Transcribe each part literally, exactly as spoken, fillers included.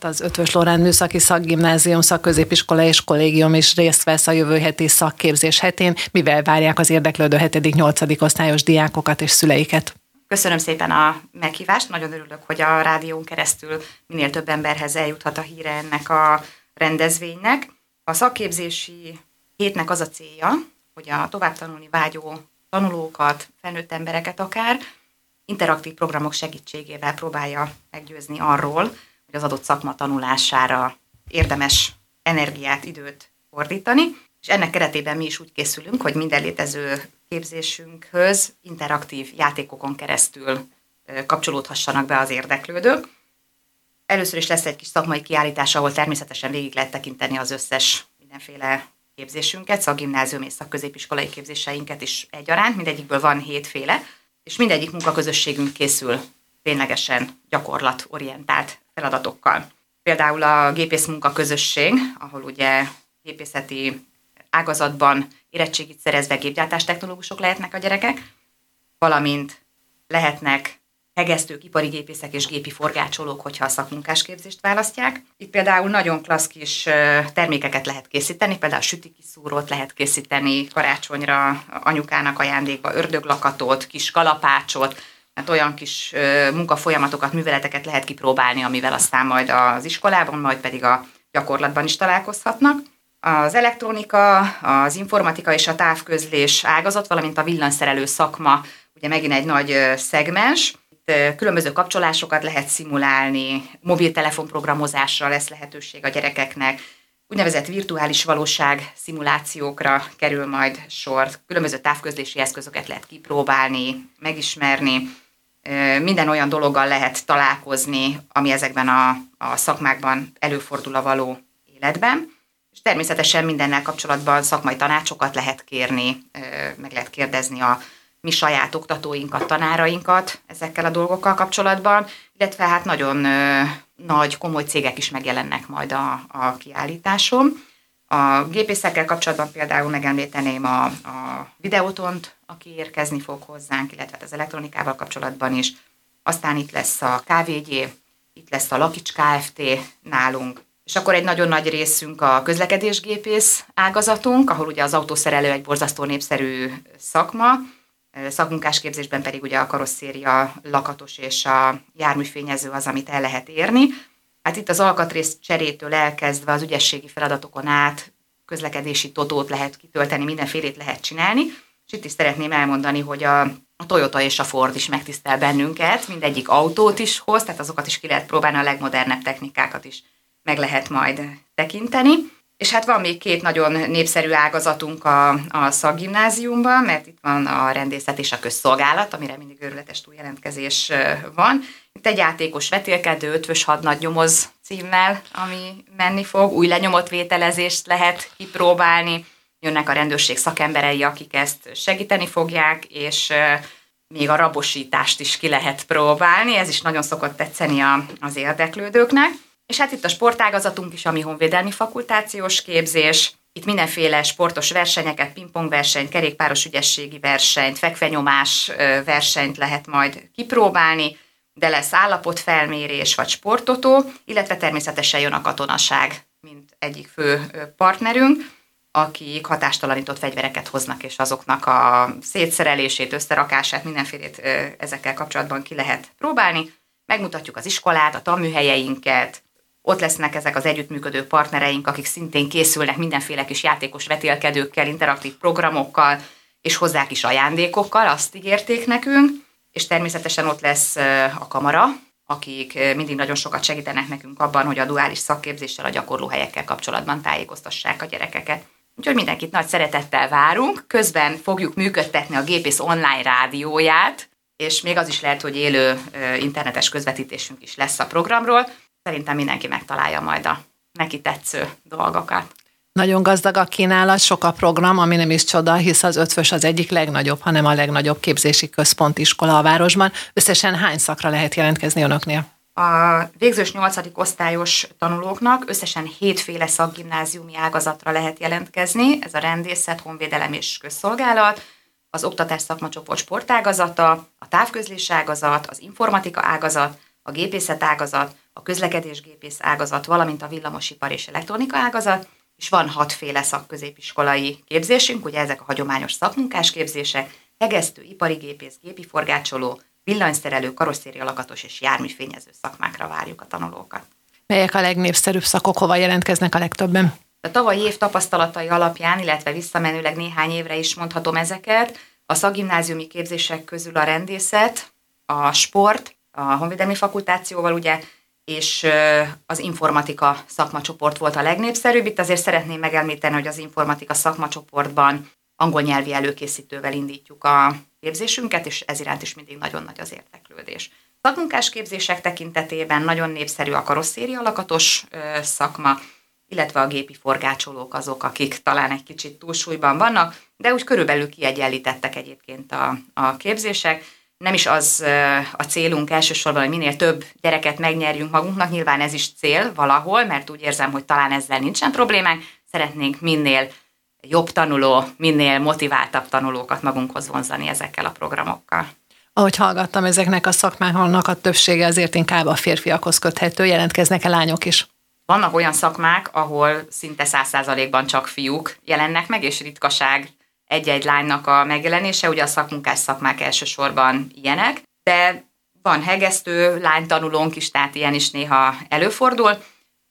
Az Eötvös Loránd Műszaki Szakgimnázium, Szakközépiskola és Kollégium is részt vesz a jövő heti szakképzés hetén. Mivel várják az érdeklődő hetedik-nyolcadik osztályos diákokat és szüleiket? Köszönöm szépen a meghívást, nagyon örülök, hogy a rádión keresztül minél több emberhez eljuthat a híre ennek a rendezvénynek. A szakképzési hétnek az a célja, hogy a tovább tanulni vágyó tanulókat, felnőtt embereket akár interaktív programok segítségével próbálja meggyőzni arról, hogy az adott szakma tanulására érdemes energiát, időt fordítani, és ennek keretében mi is úgy készülünk, hogy minden létező képzésünkhöz interaktív játékokon keresztül kapcsolódhassanak be az érdeklődők. Először is lesz egy kis szakmai kiállítás, ahol természetesen végig lehet tekinteni az összes mindenféle képzésünket, szakgimnázium és szakközépiskolai képzéseinket is egyaránt, mindegyikből van hétféle, és mindegyik munkaközösségünk készül ténylegesen gyakorlatorientált feladatokkal. Például a gépész munkaközösség, ahol ugye gépészeti ágazatban érettségit szerezve gépgyártás technológusok lehetnek a gyerekek, valamint lehetnek hegesztők, ipari gépészek és gépi forgácsolók, hogyha a szakmunkásképzést választják. Itt például nagyon klassz kis termékeket lehet készíteni, például sütikiszúrót lehet készíteni karácsonyra anyukának ajándékba, ördöglakatot, kis kalapácsot, hát olyan kis munkafolyamatokat, műveleteket lehet kipróbálni, amivel aztán majd az iskolában, majd pedig a gyakorlatban is találkozhatnak. Az elektronika, az informatika és a távközlés ágazat, valamint a villanyszerelő szakma, ugye megint egy nagy szegmens. Itt különböző kapcsolásokat lehet szimulálni, mobiltelefon programozásra lesz lehetőség a gyerekeknek, úgynevezett virtuális valóság szimulációkra kerül majd sor, különböző távközlési eszközöket lehet kipróbálni, megismerni, minden olyan dologgal lehet találkozni, ami ezekben a, a szakmákban előfordul a való életben. És természetesen mindennel kapcsolatban szakmai tanácsokat lehet kérni, meg lehet kérdezni a mi saját oktatóinkat, tanárainkat ezekkel a dolgokkal kapcsolatban, illetve hát nagyon nagy, komoly cégek is megjelennek majd a, a kiállításon. A gépészekkel kapcsolatban például megemlíteném a, a Videótont, aki érkezni fog hozzánk, illetve az elektronikával kapcsolatban is. Aztán itt lesz a ká vé gé, itt lesz a Lakics Kft. Nálunk. És akkor egy nagyon nagy részünk a közlekedésgépész ágazatunk, ahol ugye az autószerelő egy borzasztó népszerű szakma, szakmunkásképzésben pedig ugye a karosszéria, lakatos és a járműfényező az, amit el lehet érni. Hát itt az alkatrész cserétől elkezdve az ügyességi feladatokon át közlekedési totót lehet kitölteni, mindenfélét lehet csinálni, és itt is szeretném elmondani, hogy a, a Toyota és a Ford is megtisztel bennünket, mindegyik autót is hoz, tehát azokat is ki lehet próbálni, a legmodernebb technikákat is meg lehet majd tekinteni. És hát van még két nagyon népszerű ágazatunk a, a szakgimnáziumban, mert itt van a rendészet és a közszolgálat, amire mindig őrületes túljelentkezés van. Itt egy játékos vetélkedő, Ötvös hadnagy nyomoz címmel, ami menni fog. Új lenyomott vételezést lehet kipróbálni. Jönnek a rendőrség szakemberei, akik ezt segíteni fogják, és még a rabosítást is ki lehet próbálni. Ez is nagyon szokott tetszeni a, az érdeklődőknek. És hát itt a sportágazatunk is, ami honvédelmi fakultációs képzés. Itt mindenféle sportos versenyeket, pingpongversenyt, kerékpáros ügyességi versenyt, fekvenyomás versenyt lehet majd kipróbálni, de lesz állapotfelmérés vagy sportotó, illetve természetesen jön a katonaság, mint egyik fő partnerünk, akik hatástalanított fegyvereket hoznak, és azoknak a szétszerelését, összerakását, mindenfélét ezekkel kapcsolatban ki lehet próbálni. Megmutatjuk az iskolát, a tanműhelyeinket, ott lesznek ezek az együttműködő partnereink, akik szintén készülnek mindenféle kis játékos vetélkedőkkel, interaktív programokkal, és hozzák is ajándékokkal, azt ígérték nekünk. És természetesen ott lesz a kamara, akik mindig nagyon sokat segítenek nekünk abban, hogy a duális szakképzéssel, a gyakorlóhelyekkel kapcsolatban tájékoztassák a gyerekeket. Úgyhogy mindenkit nagy szeretettel várunk, közben fogjuk működtetni a Gépész online rádióját, és még az is lehet, hogy élő internetes közvetítésünk is lesz a programról. Szerintem mindenki megtalálja majd a neki tetsző dolgokat. Nagyon gazdag a kínálat, sok a program, ami nem is csoda, hisz az Eötvös az egyik legnagyobb, hanem a legnagyobb képzési központiskola a városban. Összesen hány szakra lehet jelentkezni önöknél? A végzős nyolcadik osztályos tanulóknak összesen hétféle szakgimnáziumi ágazatra lehet jelentkezni. Ez a rendészet, honvédelem és közszolgálat, az oktatás szakmacsoport sportágazata, a távközlés ágazat, az informatika ágazat, a gépészet ágazat, a közlekedésgépész ágazat, valamint a villamosipar és elektronika ágazat, és van hatféle szakközépiskolai képzésünk, ugye ezek a hagyományos szakmunkás képzések, hegesztő, ipari gépész, gépi forgácsoló, villanyszerelő, karosszéria lakatos és járműfényező szakmákra várjuk a tanulókat. Melyek a legnépszerűbb szakok, hova jelentkeznek a legtöbben? A tavalyi év tapasztalatai alapján, illetve visszamenőleg néhány évre is mondhatom ezeket, a szakgimnáziumi képzések közül a rendészet, a sport, a honvédelmi fakultációval ugye, és az informatika szakmacsoport volt a legnépszerűbb. Itt azért szeretném megemlíteni, hogy az informatika szakmacsoportban angol nyelvi előkészítővel indítjuk a képzésünket, és ez iránt is mindig nagyon nagy az érdeklődés. Szakmunkás képzések tekintetében nagyon népszerű a karosszéria lakatos szakma, illetve a gépi forgácsolók azok, akik talán egy kicsit túlsúlyban vannak, de úgy körülbelül kiegyenlítettek egyébként a, a képzések. Nem is az a célunk elsősorban, hogy minél több gyereket megnyerjünk magunknak, nyilván ez is cél valahol, mert úgy érzem, hogy talán ezzel nincsen problémánk, szeretnénk minél jobb tanuló, minél motiváltabb tanulókat magunkhoz vonzani ezekkel a programokkal. Ahogy hallgattam, ezeknek a szakmáknak a többsége azért inkább a férfiakhoz köthető, jelentkeznek-e lányok is? Vannak olyan szakmák, ahol szinte száz százalékban csak fiúk jelennek meg, és ritkaság egy-egy lánynak a megjelenése, ugye a szakmunkás szakmák elsősorban ilyenek, de van hegesztő lánytanulónk is, tehát ilyen is néha előfordul.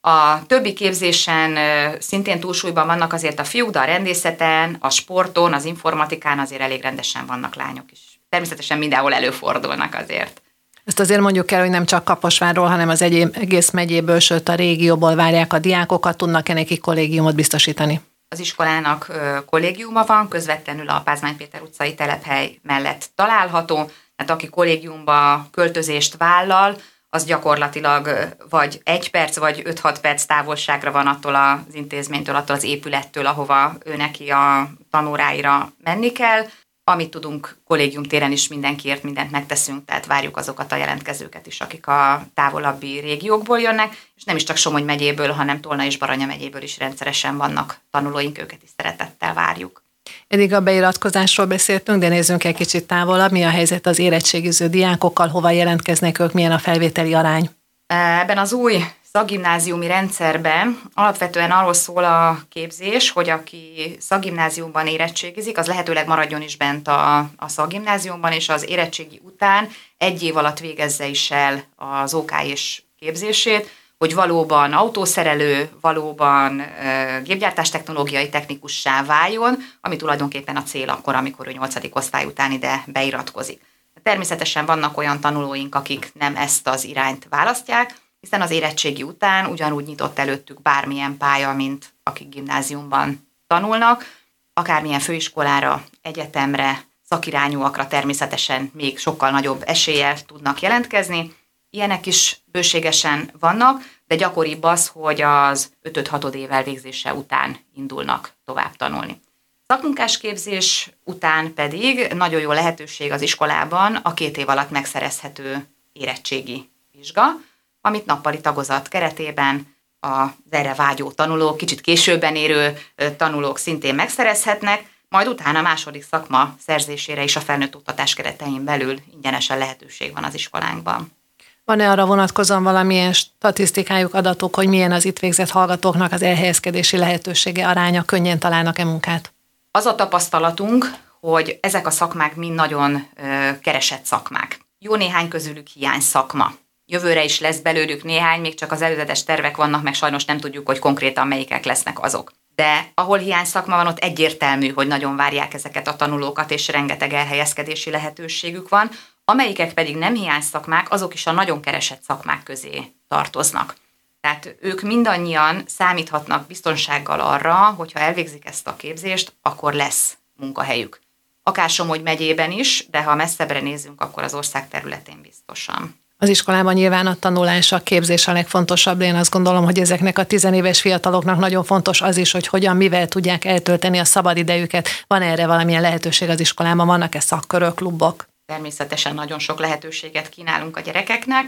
A többi képzésen szintén túlsúlyban vannak azért a fiúk, de a rendészeten, a sporton, az informatikán azért elég rendesen vannak lányok is. Természetesen mindenhol előfordulnak azért. Ezt azért mondjuk el, hogy nem csak Kaposvárról, hanem az egyéb, egész megyéből, sőt a régióból várják a diákokat, tudnak-e nekik kollégiumot biztosítani? Az iskolának kollégiuma van, közvetlenül a Pázmány Péter utcai telephely mellett található, tehát aki kollégiumba költözést vállal, az gyakorlatilag vagy egy perc, vagy öt-hat perc távolságra van attól az intézménytől, attól az épülettől, ahova ő neki a tanóráira menni kell. Amit tudunk, kollégium téren is mindenkiért mindent megteszünk, tehát várjuk azokat a jelentkezőket is, akik a távolabbi régiókból jönnek, és nem is csak Somogy megyéből, hanem Tolna és Baranya megyéből is rendszeresen vannak tanulóink, őket is szeretettel várjuk. Eddig a beiratkozásról beszéltünk, de nézzünk egy kicsit távolabb. Mi a helyzet az érettségiző diákokkal, hova jelentkeznek ők, milyen a felvételi arány? Ebben az új szakgimnáziumi rendszerben alapvetően arról szól a képzés, hogy aki szakgimnáziumban érettségizik, az lehetőleg maradjon is bent a, a szakgimnáziumban, és az érettségi után egy év alatt végezze is el az ó ká és képzését, hogy valóban autószerelő, valóban e, gépgyártás technológiai technikussá váljon, ami tulajdonképpen a cél akkor, amikor ő nyolcadik osztály után ide beiratkozik. Természetesen vannak olyan tanulóink, akik nem ezt az irányt választják, hiszen az érettségi után ugyanúgy nyitott előttük bármilyen pálya, mint akik gimnáziumban tanulnak, akármilyen főiskolára, egyetemre, szakirányúakra természetesen még sokkal nagyobb eséllyel tudnak jelentkezni. Ilyenek is bőségesen vannak, de gyakoribb az, hogy az ötöd-hatod év elvégzése után indulnak tovább tanulni. Szakmunkásképzés után pedig nagyon jó lehetőség az iskolában a két év alatt megszerezhető érettségi vizsga, amit nappali tagozat keretében az erre vágyó tanulók, kicsit későbben érő tanulók szintén megszerezhetnek, majd utána a második szakma szerzésére is a felnőtt oktatás keretein belül ingyenesen lehetőség van az iskolánkban. Van-e arra vonatkozóan valamilyen statisztikájuk, adatok, hogy milyen az itt végzett hallgatóknak az elhelyezkedési lehetősége, aránya, könnyen találnak-e munkát? Az a tapasztalatunk, hogy ezek a szakmák mind nagyon ö, keresett szakmák. Jó néhány közülük hiány szakma. Jövőre is lesz belőlük néhány, még csak az előzetes tervek vannak, meg sajnos nem tudjuk, hogy konkrétan melyikek lesznek azok. De ahol hiány szakma van, ott egyértelmű, hogy nagyon várják ezeket a tanulókat, és rengeteg elhelyezkedési lehetőségük van. Amelyikek pedig nem hiány szakmák, azok is a nagyon keresett szakmák közé tartoznak. Tehát ők mindannyian számíthatnak biztonsággal arra, hogyha elvégzik ezt a képzést, akkor lesz munkahelyük. Akár Somogy megyében is, de ha messzebbre nézzünk, akkor az ország területén biztosan. Az iskolában nyilván a tanulás, a képzés a legfontosabb. Én azt gondolom, hogy ezeknek a tizenéves fiataloknak nagyon fontos az is, hogy hogyan, mivel tudják eltölteni a szabadidejüket. Van erre valamilyen lehetőség az iskolában? Vannak-e szakkörök, klubok? Természetesen nagyon sok lehetőséget kínálunk a gyerekeknek.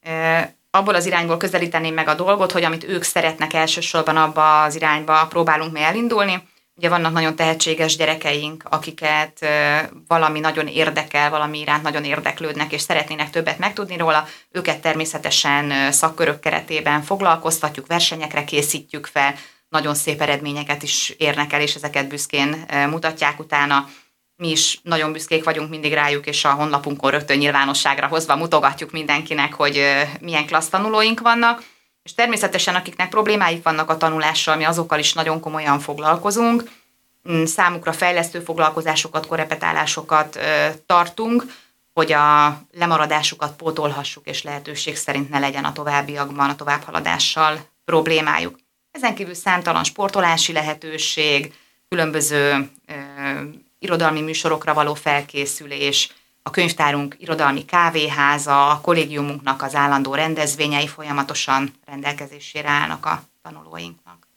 Abból az irányból közelíteném meg a dolgot, hogy amit ők szeretnek elsősorban abba az irányba próbálunk mi elindulni. Ugye vannak nagyon tehetséges gyerekeink, akiket valami nagyon érdekel, valami iránt nagyon érdeklődnek, és szeretnének többet megtudni róla. Őket természetesen szakkörök keretében foglalkoztatjuk, versenyekre készítjük fel, nagyon szép eredményeket is érnek el, és ezeket büszkén mutatják utána. Mi is nagyon büszkék vagyunk mindig rájuk, és a honlapunkon rögtön nyilvánosságra hozva mutogatjuk mindenkinek, hogy milyen klassz tanulóink vannak. És természetesen akiknek problémáik vannak a tanulással, mi azokkal is nagyon komolyan foglalkozunk. Számukra fejlesztő foglalkozásokat, korepetálásokat tartunk, hogy a lemaradásukat pótolhassuk, és lehetőség szerint ne legyen a továbbiakban a továbbhaladással problémájuk. Ezen kívül számtalan sportolási lehetőség, különböző ö, irodalmi műsorokra való felkészülés, a könyvtárunk irodalmi kávéháza, a kollégiumunknak az állandó rendezvényei folyamatosan rendelkezésére állnak a tanulóinknak.